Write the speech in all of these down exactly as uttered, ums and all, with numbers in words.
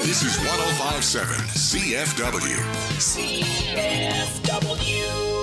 This is one oh five point seven C F W. C F W.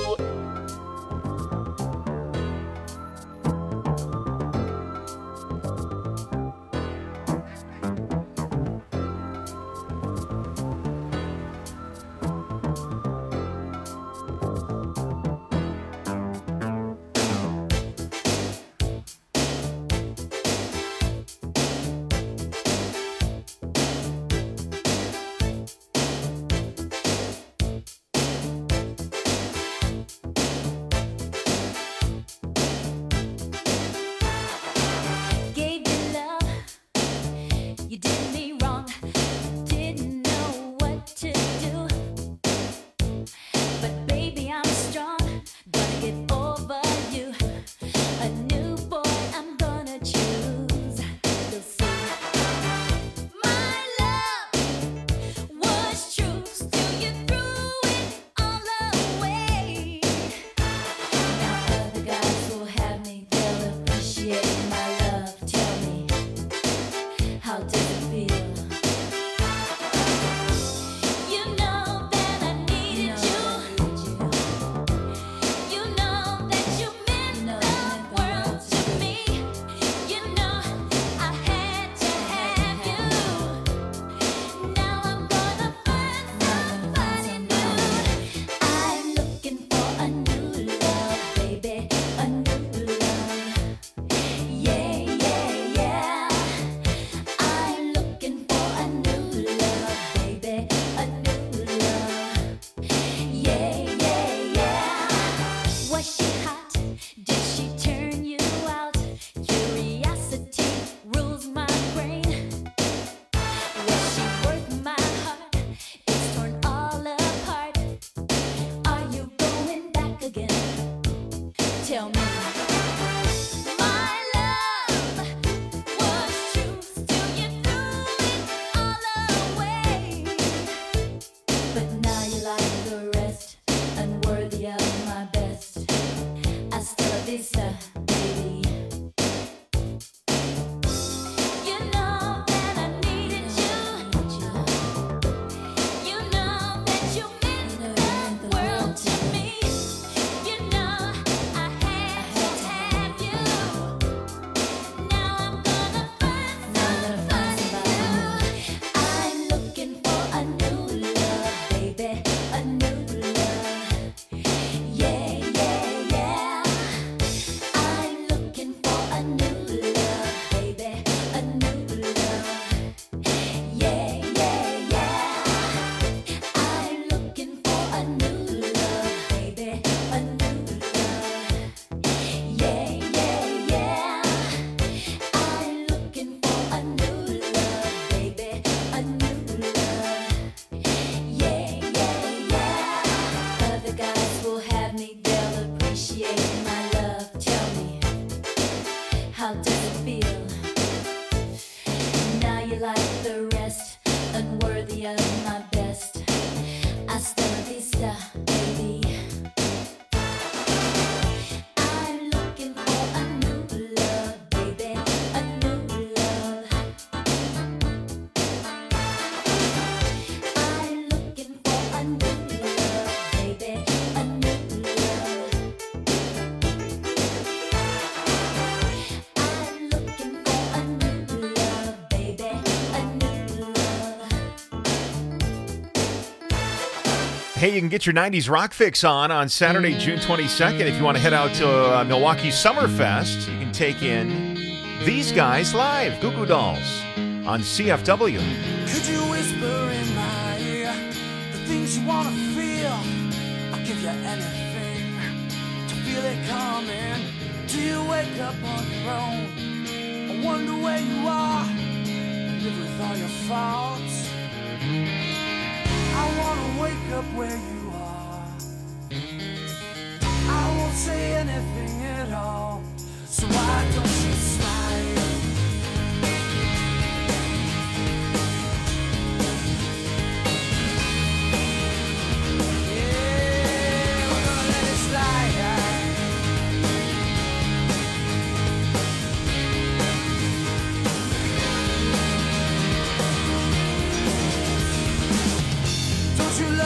Hey, you can get your nineties rock fix on on Saturday, June twenty-second. If you want to head out to uh, Milwaukee Summerfest, you can take in these guys live, Goo Goo Dolls, on C F W. Could you whisper in my ear the things you want to feel? I'll give you anything to feel it coming. Do you wake up on your own? I wonder where you are. Live with all your faults. I wanna wake up where you are. I won't say anything at all. So why don't you smile? Yeah, we're gonna let it slide.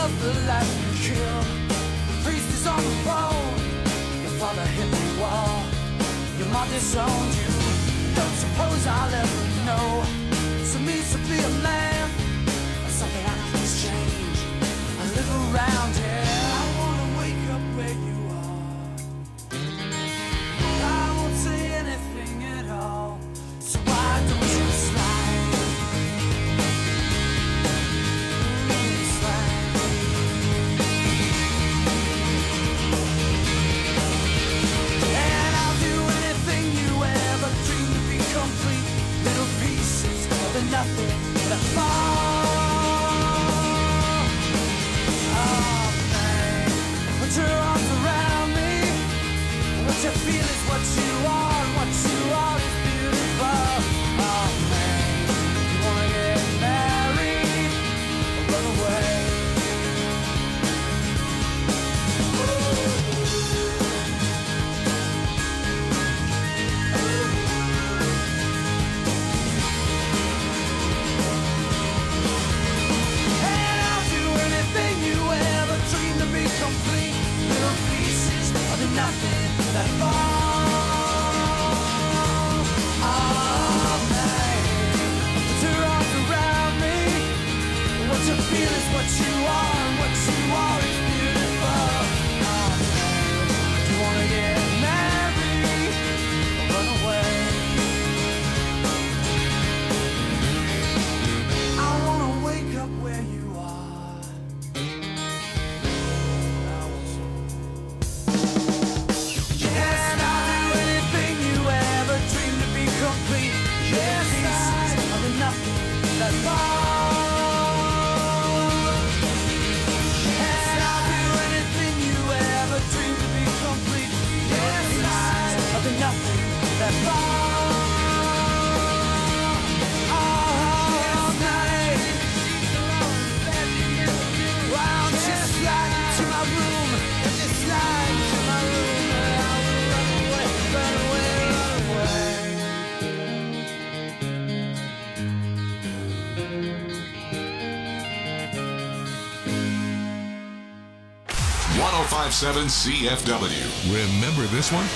of the life you killed. The priest is on the phone. Your father hit the wall. Your mom disowned you. Don't suppose I'll ever know. So means to be a man. Something I can exchange. I live around here. I wanna wake up where you are. I won't say anything at all. So why don't you slide? Slide. And I'll do anything you ever dreamed to be complete. Little pieces of the nothing that fall. Put your arms around me. What you feel is what you are, and what you are is beautiful. Oh man, you wanna get married or run away? And I'll do anything you ever dreamed to be complete. Little pieces of the nothing that fall. Oh man, put your arms around me. What you feel is what you are, and what you are is beautiful. Oh man, you wanna get married or run away? I wanna wake up where you are. I want to. Yes, I'll do anything you ever dreamed to be complete. Yes, pieces of the nothing that fall. Yes, I'll do anything you ever dreamed to be complete. Yes, pieces of the nothing that fall. All night. Why don't you slide into my room? If you slide into my room, I will run away, run away, run away. one oh five point seven C F W. Remember this one?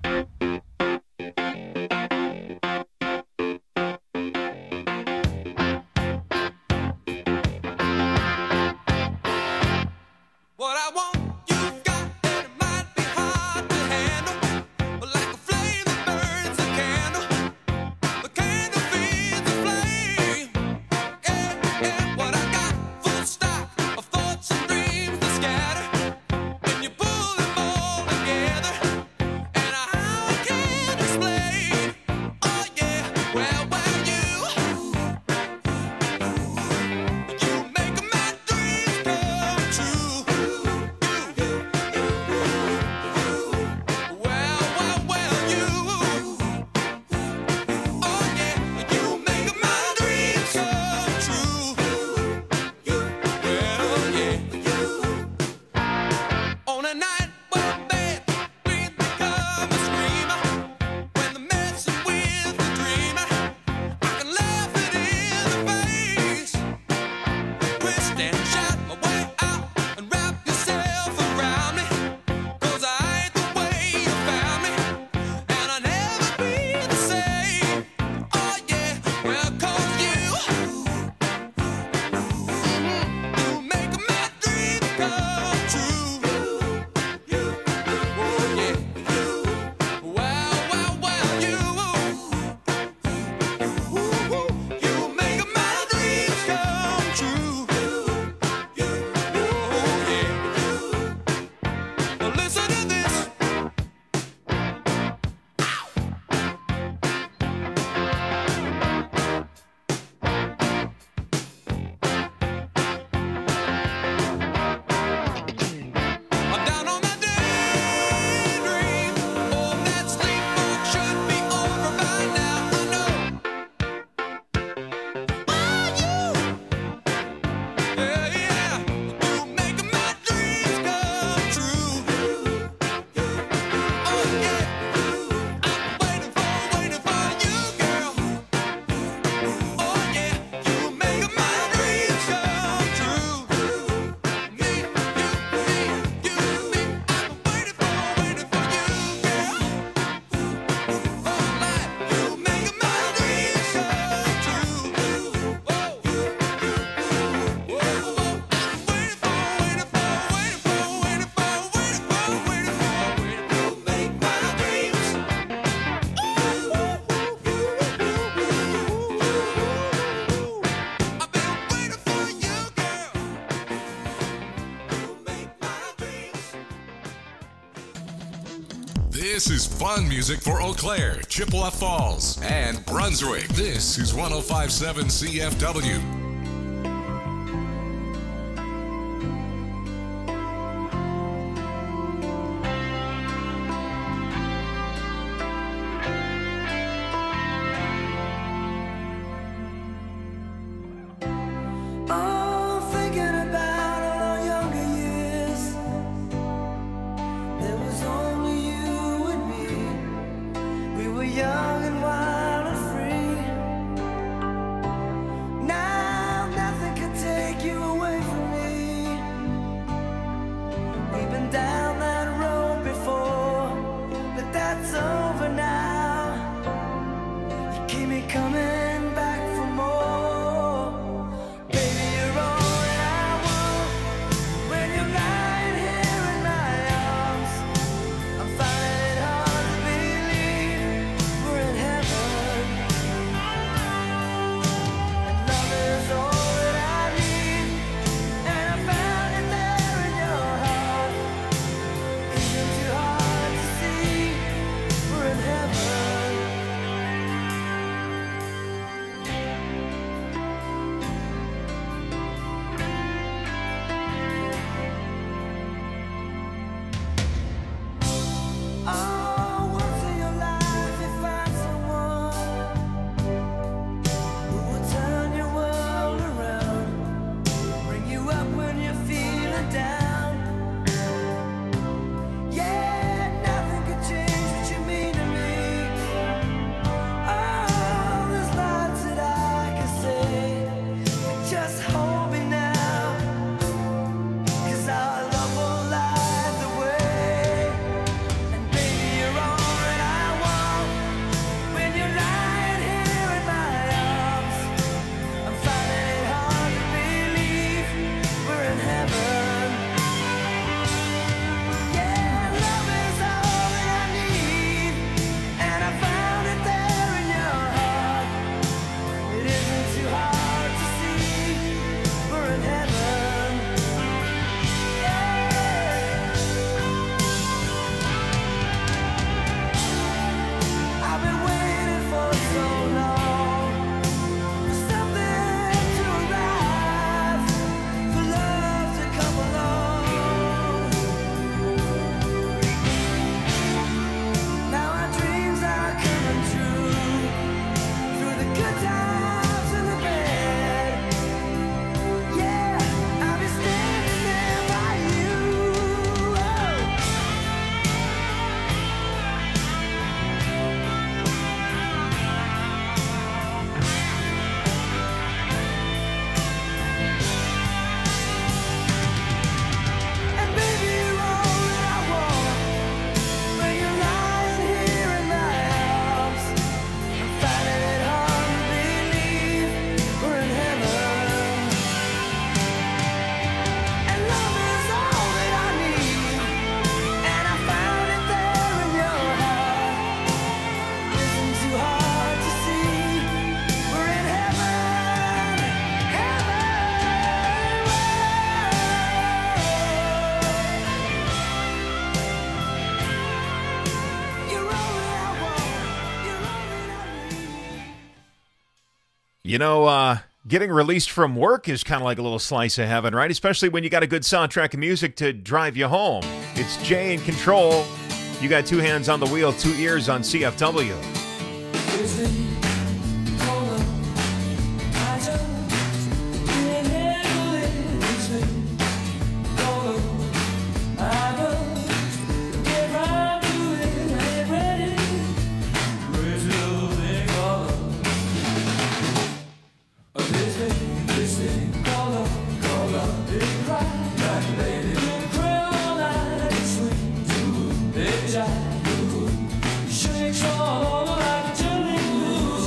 What I want, you've got, and it might be hard to handle. But like a flame that burns a candle, the candle feeds the flame. Yeah, yeah, what I got, full stock of thoughts and dreams that scatter. And you pull them all together, and This is fun music for Eau Claire, Chippewa Falls, and Brunswick. This is one oh five point seven C F W. Oh, thinking about all our younger years. There was only you and me. We were young and wild and free. Now nothing can take you away from me. We've been down that road before, but that's over now. You keep me coming back for more. Baby, you're all that I want. When you're lying here in my arms, I'm finding it hard to believe we're in heaven. And love is all that I need, and I found it there in your heart. Isn't too hard to see we're in heaven. Oh, once in your life you find someone who will turn your world around, bring you up when you're feeling down. Yeah, nothing can change what you mean to me. Oh, there's lots that I can say, but just hold me now, 'cause our love will light the way. And baby, you're all that I want. When you're lying here in my arms, I'm finding it hard to believe we're in heaven. Yeah, love is all that I need, and I found it there in your heart. It isn't too hard to see we're in heaven. I've been waiting for so long for something to arrive, for love to come along. Now our dreams are coming true, through the good times and the bad. Yeah, I'll be standing there by you. And baby, you're all that I want. When you're lying here in my arms, I'm finding it hard to believe we're in heaven. And love is all that I need, and I found it there in your heart. Isn't too hard to see we're in heaven, heaven. You're all that I want. You're all that I need. You know, uh, getting released from work is kind of like a little slice of heaven, right? Especially when you got a good soundtrack of music to drive you home. It's Jay in control. You got two hands on the wheel, two ears on C F W. Shakes all over like a jelly.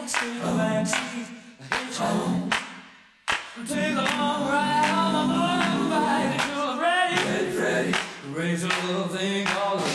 stay in the backseat, hitchhike. Take a long ride on my motorbike until I'm ready, ready, ready. Raise a little thing all over.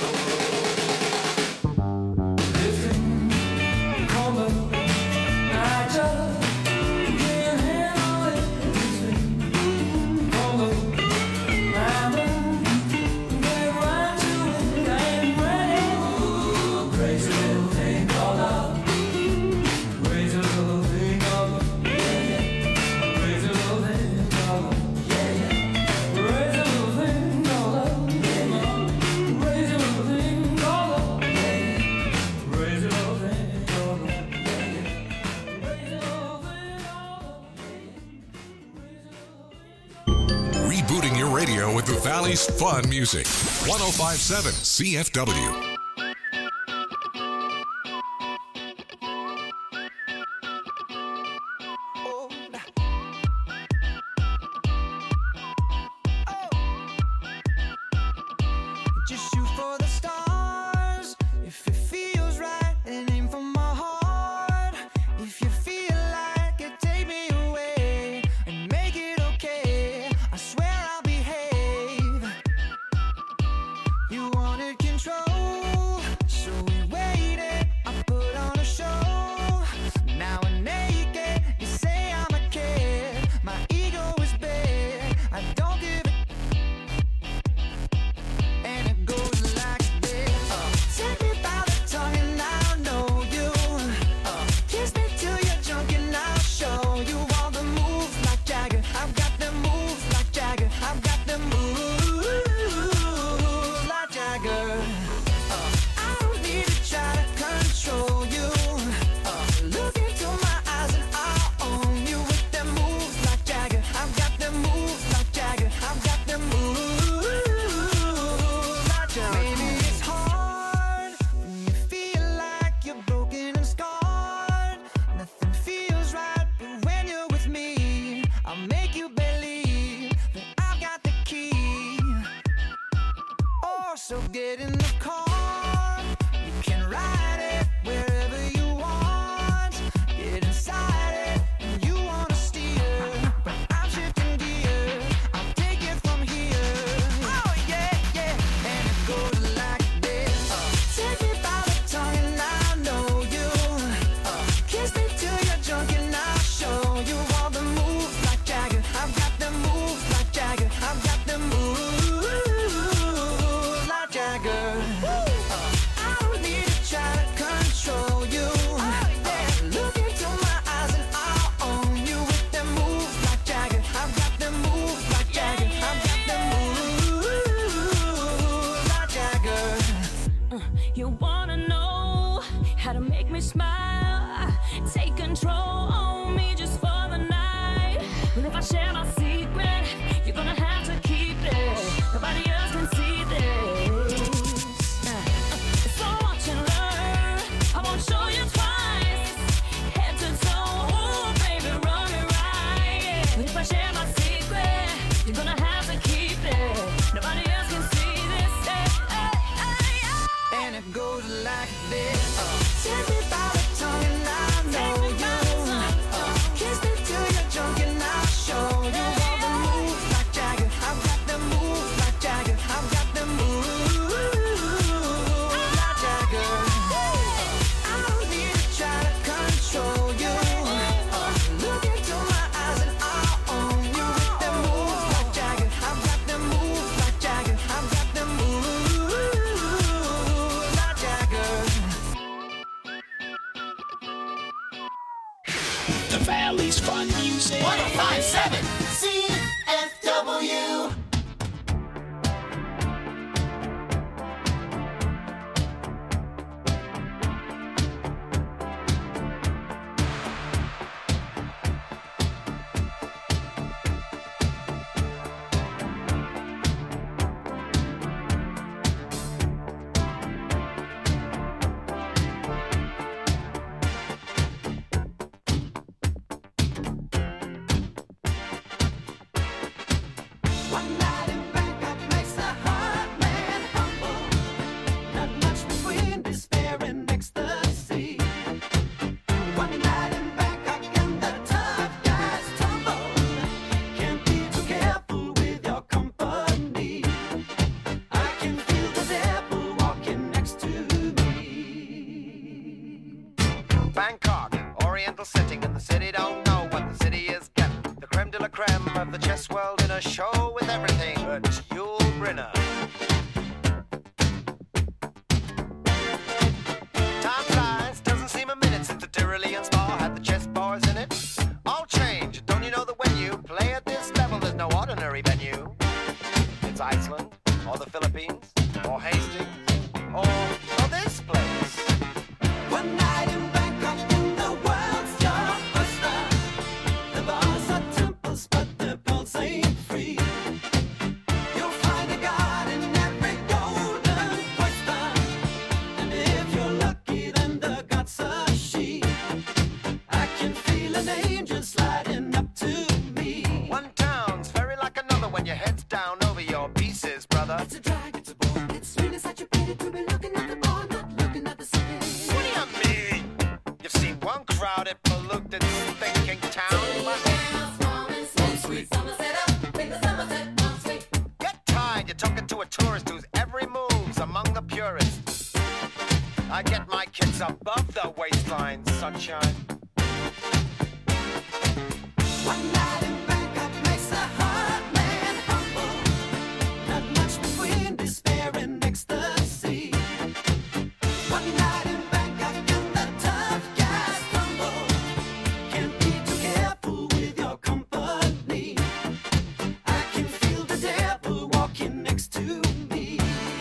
Lifting on the night just can't handle it. Lifting on the mountain, get right to it. I ain't ready. Raise a little thing all up. Raise a little thing all up. Raise a little thing all up. Yeah, yeah. Raise a little thing all up. Yeah, yeah. Raise a little thing all up. Yeah, yeah. Raise a little thing all up. Yeah, yeah. Raise a little thing all up. Rebooting your radio with the Valley's fun music. one oh five point seven C F W. Just shoot for the stars if it feels right, and aim for my heart. If you feel like it, take me away and make it okay. I swear I'll behave. You wanted control, so we waited. I put on a show. Now we're naked. You say I'm a kid. My ego is big. I don't give a and it goes like this. Uh, take me by the tongue and I'll know you. Uh, kiss me till you're drunk and I'll show you all the moves like Jagger. I've got the moves like Jagger. I've got the moves like Jagger. Uh, I don't need to try to control you. Uh, look into my eyes and I'll own you with them moves like Jagger. I've got the moves like Jagger. I've got the moves. Maybe it's hard when you feel like you're broken and scarred. Nothing feels right, but when you're with me, I'll make you believe that I've got the key. Oh, so get in the car. You can ride it wherever you want. Get inside it and you wanna steer, but I'm shifting gears. I'll take it from here. Oh yeah, yeah, and it goes like this. Uh, take me by the tongue and I know you. Uh, kiss me till you're drunk and I'll show you all the moves like Jagger. I've got the moves like Jagger. I've got the moves like Jagger. Uh, I don't need to try to control you. Uh, look into my eyes and I'll own you with them moves like Jagger. I've got them moves like Jagger. I've got them moves like Jagger. You wanna know how to make me smile? Take control on me just for the night. Well, if I share my secret, you're gonna have to keep it. Nobody else can see this. Uh, So watch and learn. I won't show you twice. Head to toe, ooh, baby, run it right. But if I share my secret, you're gonna have to keep it. Nobody else can see this. Hey, hey, hey, hey. And it goes like this. Uh, take me by the tongue and I know you. Uh, kiss me till you're drunk and I'll show you all the moves like Jagger. I've got the moves like Jagger. I've got the moves like Jagger. Uh, I don't need to try to control you. Uh, look into my eyes and I'll own you with the moves like Jagger. I've got the moves like Jagger. I've got the moves like Jagger. The Valley's fun music. one oh five point seven C F W. Bangkok, oriental setting, and the city don't know what the city is getting. The creme de la creme of the chess world in a show with everything but Yul Brynner. Time flies, doesn't seem a minute since the Tyrolean spa had the chess bars in it. All change, don't you know that when you play at this level, there's no ordinary venue? It's Iceland, or the Philippines, or Hastings, or, or this place. One night in Bangkok, in the world's your oyster. The bars are temples, but the pulse ain't free. You'll find a god in every golden oyster. And if you're lucky, then the god's a she. I can feel an angel sliding up to me. One town's very like another when your head's down over your pieces, brother. It's a drag, it's a bore. It's really such a pity to be looking at the bar, not looking at the city. What do you mean? You've seen one crowded, polluted, thinking town. Get tired, you're talking to a tourist whose every move's among the purists. I get my kids above the waistline, sunshine. One night in Bangkok makes a hard man humble. Not much between despair and ecstasy. One night in Bangkok and the tough guys stumble. Can't be too careful with your company. I can feel the devil walking next to me.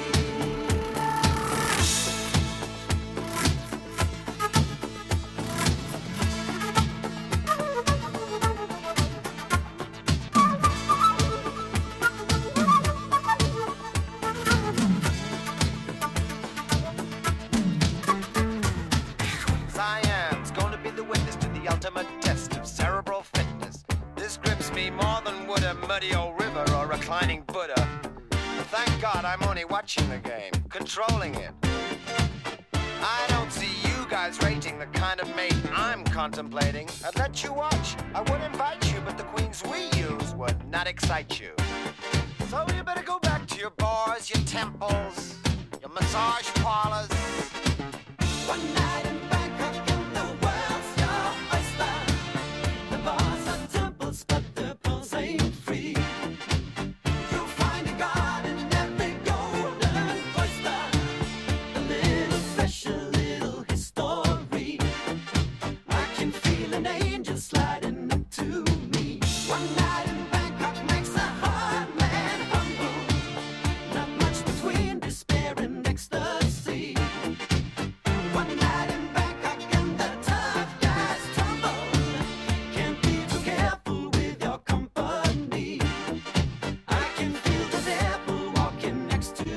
Cyan's gonna be the witness to the ultimate test of cerebral fitness. This grips me more than would a muddy old river or reclining Buddha. But thank God I'm only watching the game, controlling it. I don't see you guys rating the kind of mate I'm contemplating. I'd let you watch, I would invite you, but the queens we use would not excite you. So you better go back to your bars, your temples, your massage parlors. One night in Bangkok and the world's your oyster. The bars are temples, but the pulse ain't free. You'll find a god in every golden oyster. A little special, little history. I can feel an angel sliding up to me. One night in Bangkok makes a hard man humble. Not much between despair and ecstasy. One night in Bangkok and the tough guys tumble. Can't be too careful with your company. I can feel the devil walking next to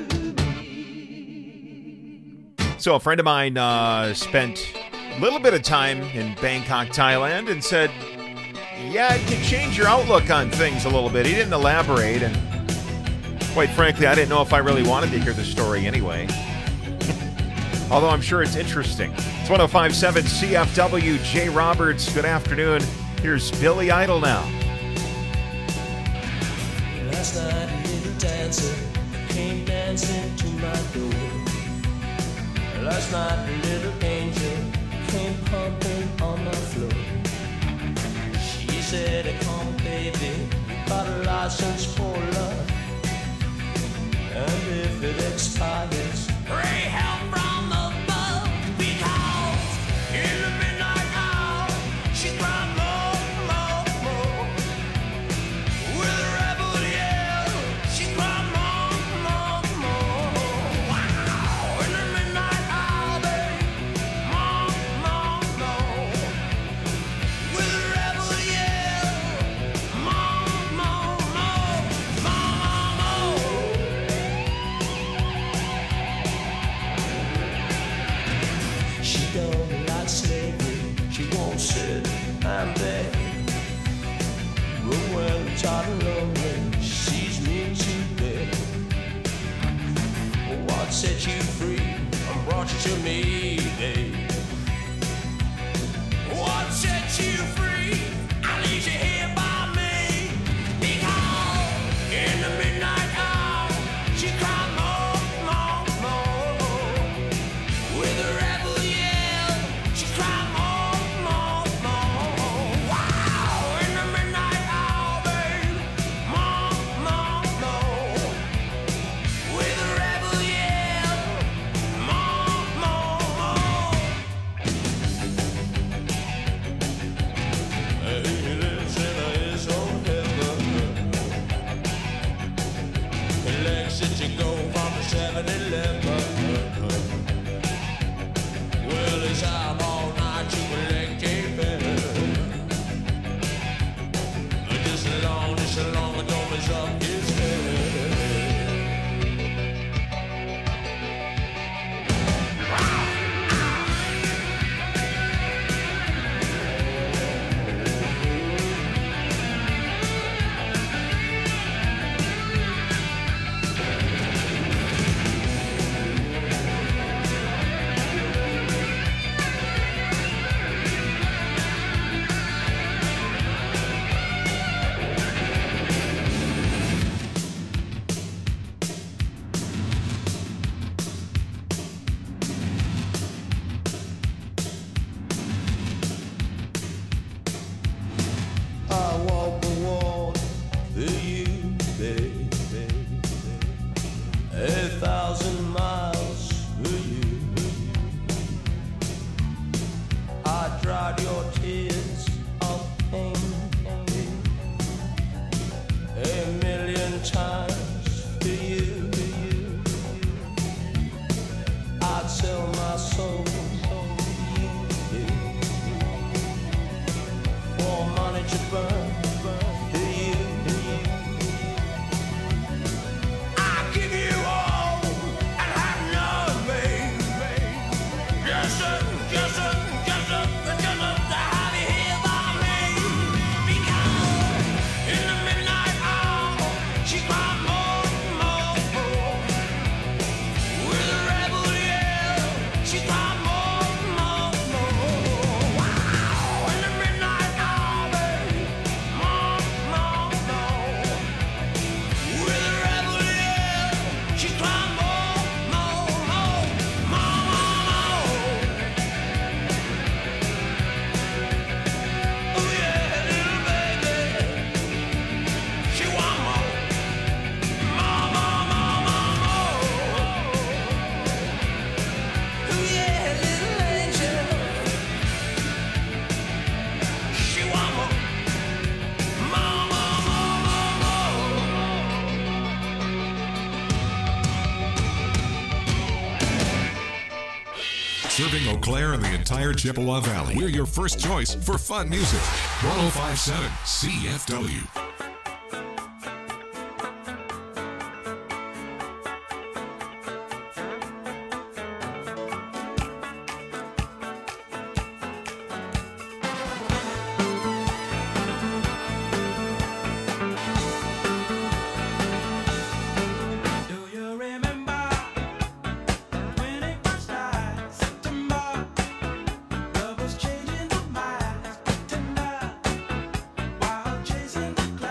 me. So a friend of mine uh, spent a little bit of time in Bangkok, Thailand, and said, yeah, it can change your outlook on things a little bit. He didn't elaborate, and quite frankly, I didn't know if I really wanted to hear the story anyway. Although I'm sure it's interesting. It's one oh five point seven C F W, Jay Roberts. Good afternoon. Here's Billy Idol now. Last night a little dancer came dancing to my door. Last night a little angel came pumping on my floor. She said, come baby, got a license for love. And if it expires, pray help from above. Because in the midnight hour, she cried more, more, more. With a rebel yell, she cried more, more, more. Wow, in the midnight hour, babe, more, more, more. With a rebel yell, more, more, more, more, more. I dried your tears of pain a million times for you. I'd sell my soul for money to burn. Serving Eau Claire and the entire Chippewa Valley. We're your first choice for fun music. one oh five point seven C F W. Chasing the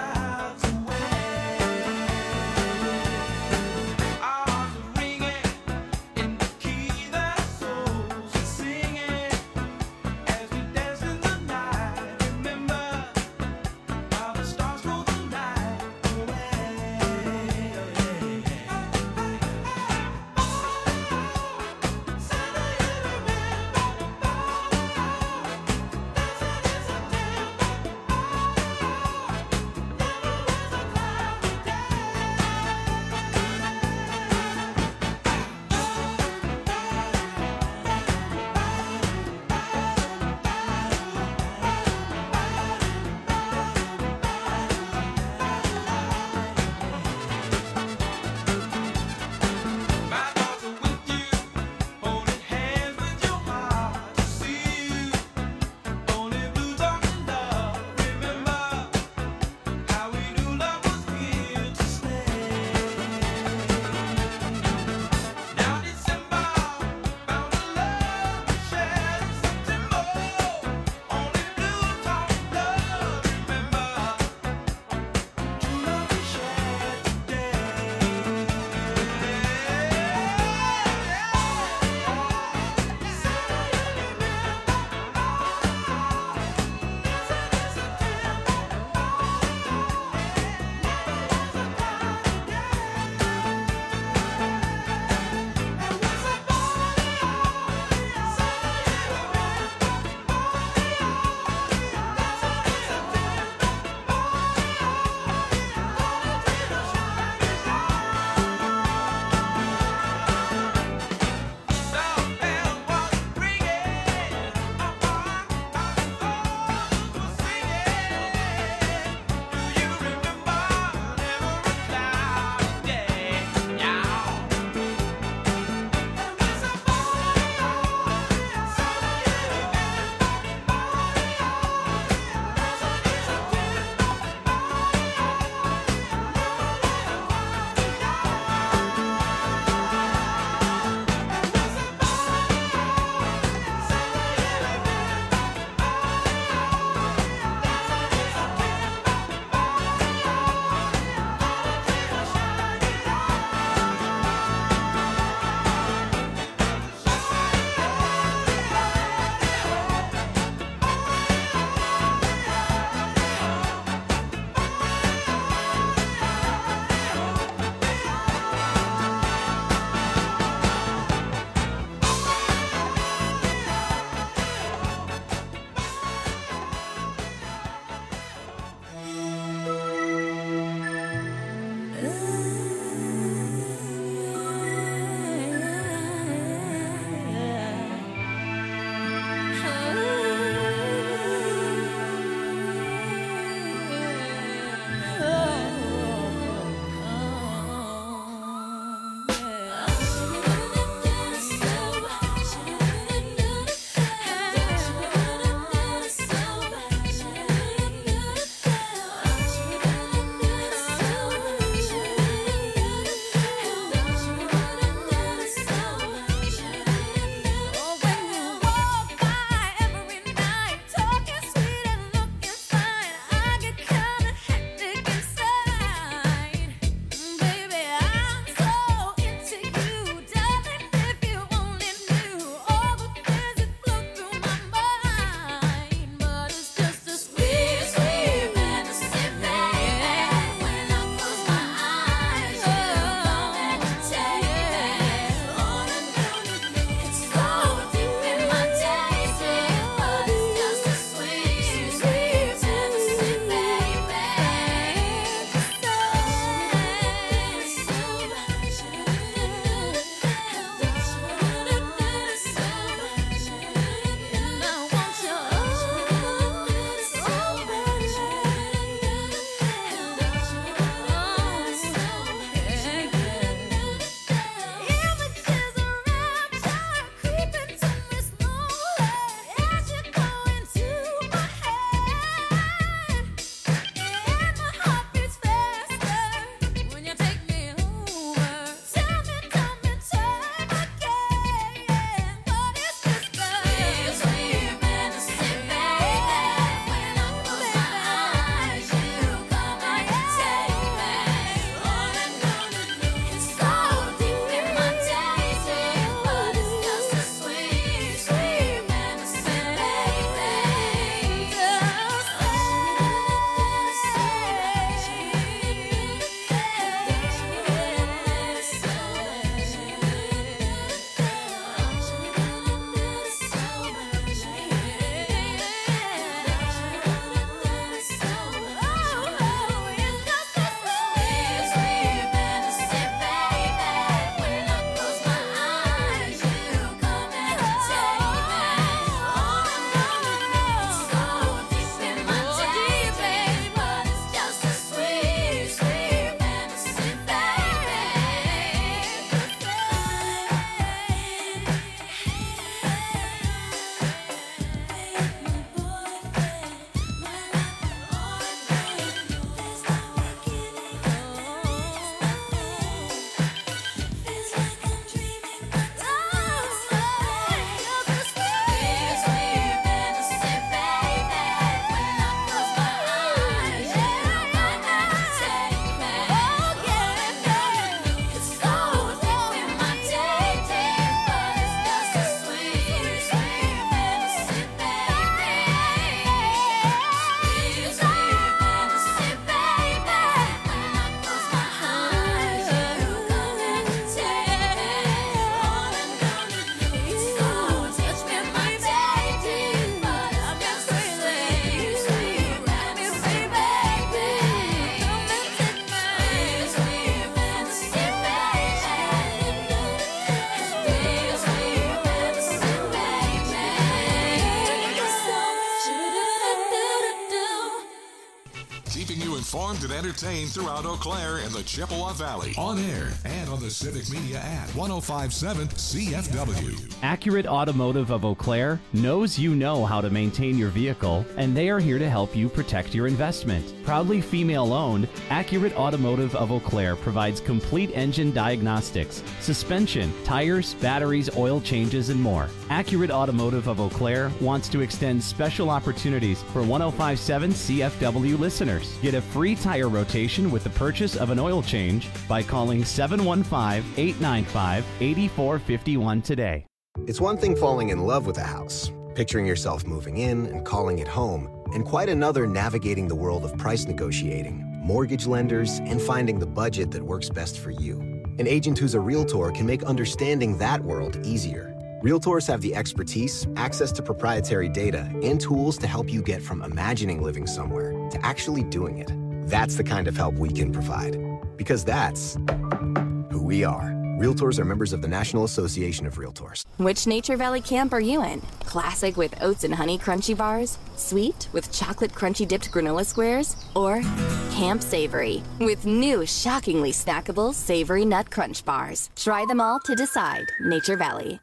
informed and entertained throughout Eau Claire and the Chippewa Valley. On air and on the Civic Media app. one oh five point seven C F W. Accurate Automotive of Eau Claire knows you know how to maintain your vehicle, and they are here to help you protect your investment. Proudly female-owned, Accurate Automotive of Eau Claire provides complete engine diagnostics, suspension, tires, batteries, oil changes, and more. Accurate Automotive of Eau Claire wants to extend special opportunities for one oh five point seven C F W listeners. Get a free tire rotation with the purchase of an oil change by calling seven one five, eight nine five, eight four five one today. It's one thing falling in love with a house, picturing yourself moving in and calling it home, and quite another navigating the world of price negotiating, mortgage lenders, and finding the budget that works best for you. An agent who's a Realtor can make understanding that world easier. Realtors have the expertise, access to proprietary data, and tools to help you get from imagining living somewhere to actually doing it. That's the kind of help we can provide. Because that's who we are. Realtors are members of the National Association of Realtors. Which Nature Valley camp are you in? Classic with oats and honey crunchy bars? Sweet with chocolate crunchy dipped granola squares? Or Camp Savory with new shockingly snackable savory nut crunch bars? Try them all to decide. Nature Valley.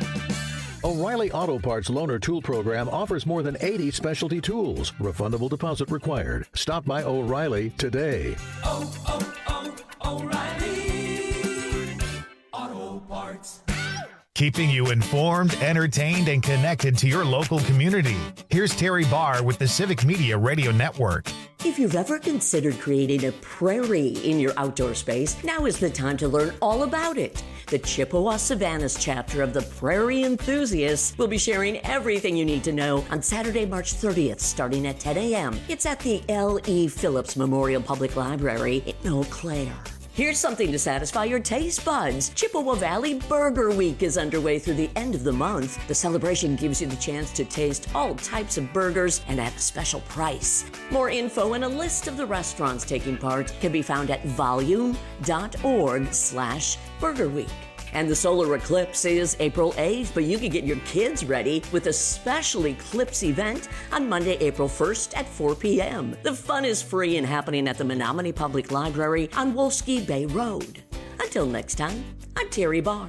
O'Reilly Auto Parts Loaner Tool Program offers more than eighty specialty tools. Refundable deposit required. Stop by O'Reilly today. Oh, oh, oh, O'Reilly Auto Parts. Keeping you informed, entertained, and connected to your local community. Here's Terry Barr with the Civic Media Radio Network. If you've ever considered creating a prairie in your outdoor space, now is the time to learn all about it. The Chippewa Savannas chapter of the Prairie Enthusiasts will be sharing everything you need to know on Saturday, March thirtieth, starting at ten a.m. It's at the L E. Phillips Memorial Public Library in Eau Claire. Here's something to satisfy your taste buds. Chippewa Valley Burger Week is underway through the end of the month. The celebration gives you the chance to taste all types of burgers and at a special price. More info and a list of the restaurants taking part can be found at volume dot org slash burger week. And the solar eclipse is April eighth, but you can get your kids ready with a special eclipse event on Monday, April first at four p.m. The fun is free and happening at the Menominee Public Library on Wolski Bay Road. Until next time, I'm Terry Barr.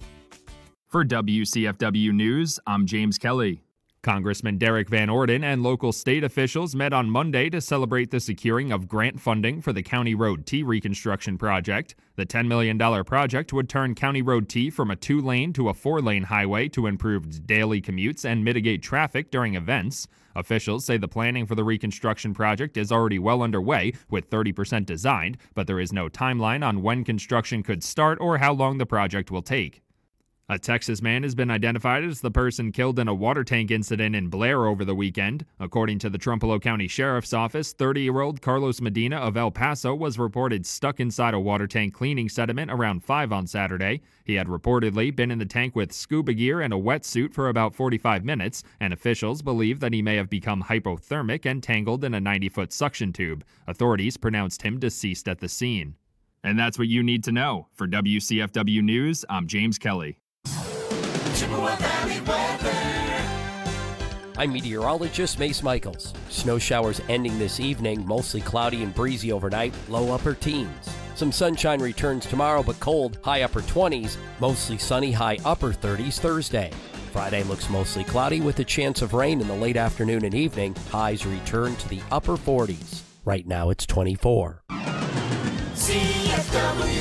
For W C F W News, I'm James Kelly. Congressman Derek Van Orden and local state officials met on Monday to celebrate the securing of grant funding for the County Road T reconstruction project. The ten million dollars project would turn County Road T from a two-lane to a four-lane highway to improve daily commutes and mitigate traffic during events. Officials say the planning for the reconstruction project is already well underway, with thirty percent designed, but there is no timeline on when construction could start or how long the project will take. A Texas man has been identified as the person killed in a water tank incident in Blair over the weekend. According to the Trumpelos County Sheriff's Office, thirty-year-old Carlos Medina of El Paso was reported stuck inside a water tank cleaning sediment around five on Saturday. He had reportedly been in the tank with scuba gear and a wetsuit for about forty-five minutes, and officials believe that he may have become hypothermic and tangled in a ninety-foot suction tube. Authorities pronounced him deceased at the scene. And that's what you need to know. For W C F W News, I'm James Kelly. Chippewa Valley weather. I'm meteorologist Mace Michaels. Snow showers ending this evening, mostly cloudy and breezy overnight, low upper teens. Some sunshine returns tomorrow, but cold, high upper twenties, mostly sunny, high upper thirties Thursday. Friday looks mostly cloudy with a chance of rain in the late afternoon and evening. Highs return to the upper forties. Right now it's twenty-four. C F W.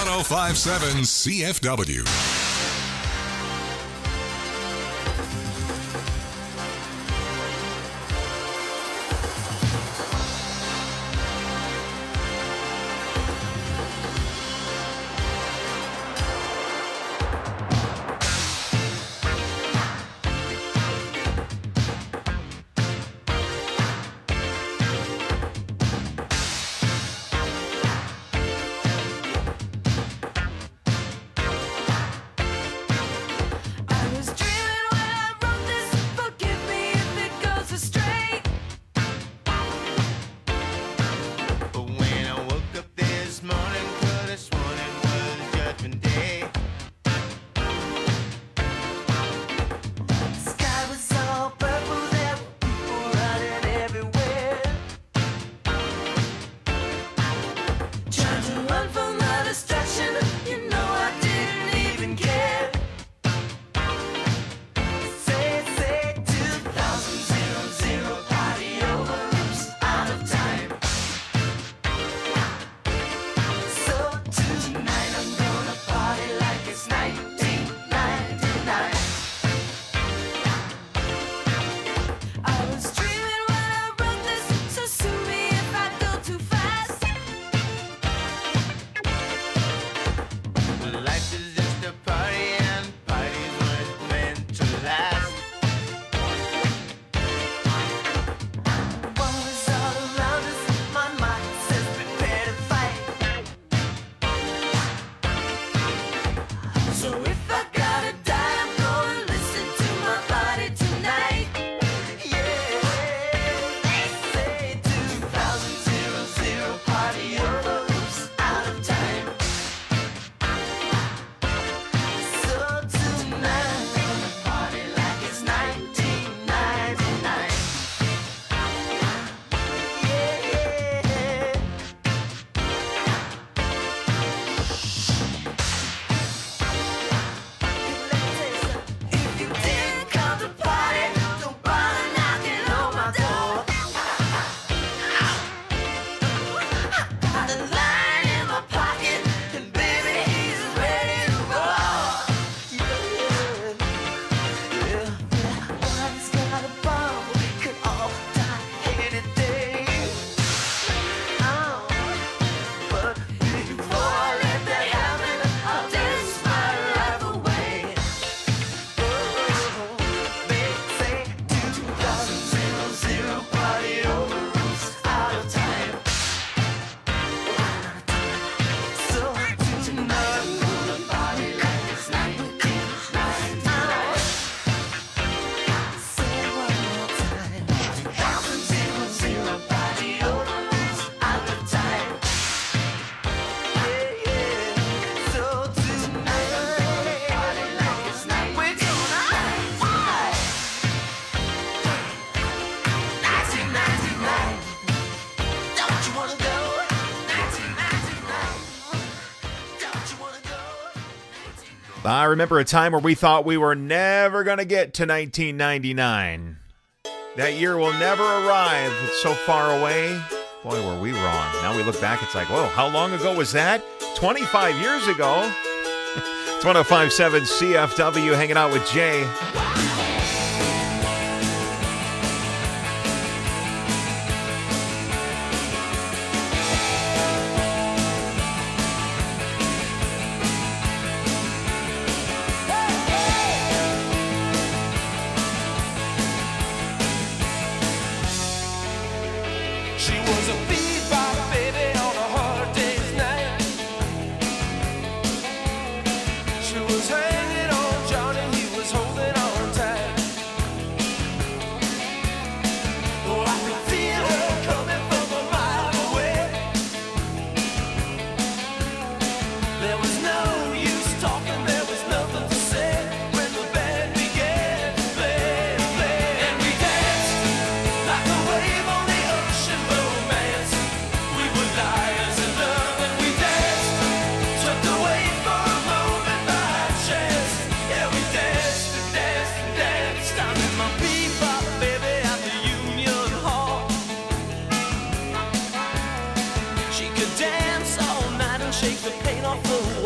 one oh five point seven C F W. I remember a time where we thought we were never going to get to nineteen ninety-nine. That year will never arrive. It's so far away. Boy, were we wrong. Now we look back, it's like, whoa, how long ago was that? twenty-five years ago. It's one oh five point seven C F W, hanging out with Jay. She was a bebop baby on a hard day's night. She was hanging on Johnny, he was holding on tight. Oh, I could feel her coming from a mile away. There was no use talking, there was nothing to say when the band began to play, play. And we danced like a wave on the ocean. Romance, we were liars in love, and we danced, swept away for a moment by chance. Yeah, we danced and danced and danced. I met my bebop baby at the Union Hall. She could dance all night and shake the paint off the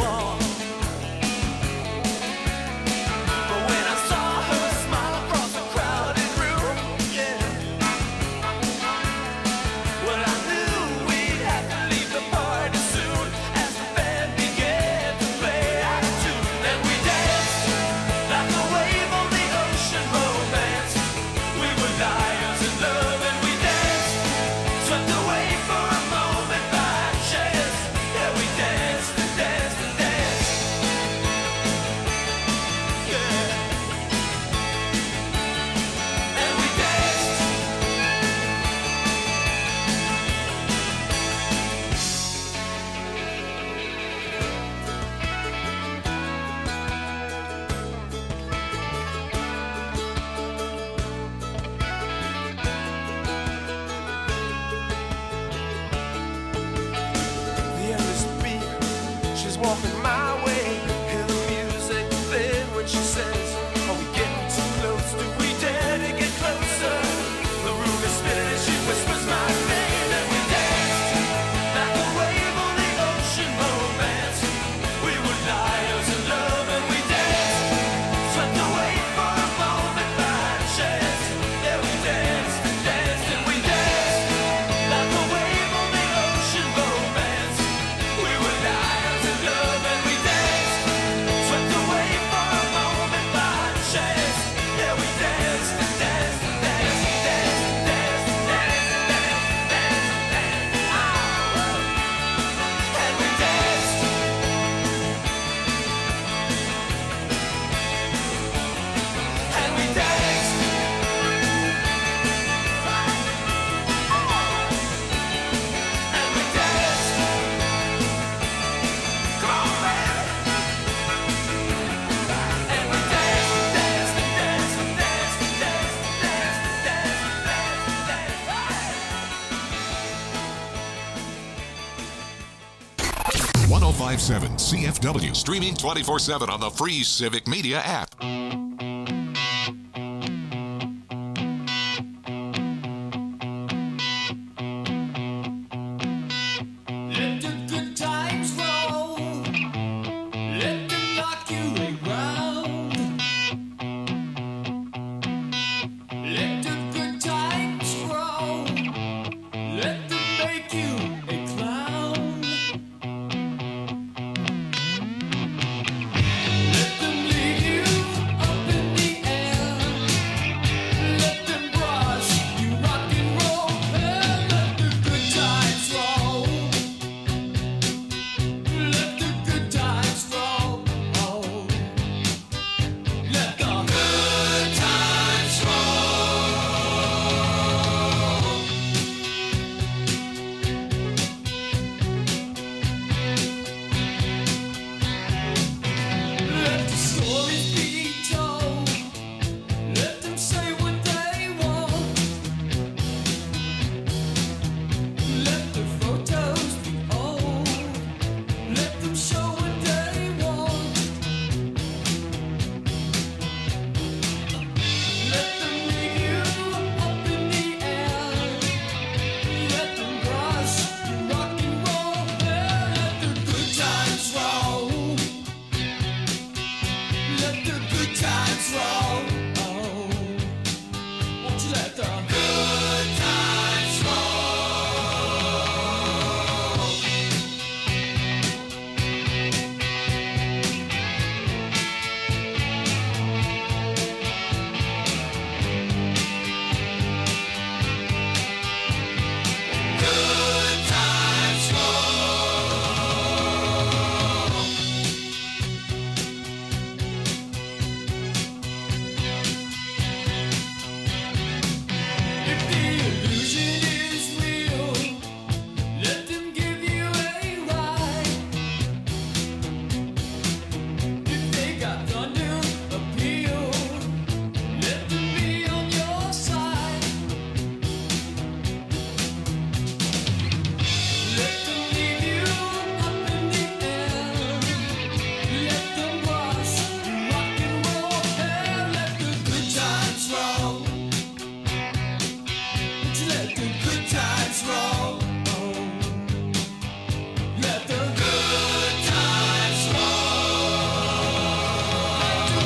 was walking my way. Hear the music then when she says, are we getting too close? Do we dare to get closer? The room is spinning and she whispers my name, and we danced like a wave on the ocean romance. We were liars in love and we danced, swept away for a moment by chance. Yeah, we danced and danced and we danced like a wave on the ocean romance. We were liars in love and we danced, swept away for a moment by chance. Yeah, we danced and danced and danced and danced and danced and danced and danced and danced and danced. Oh, and we danced. And we danced. And we danced. Come on, baby. And we danced, danced, and danced, and danced, and danced, and danced, and danced, and danced. one oh five point seven C F W, streaming twenty-four seven on the free Civic Media app.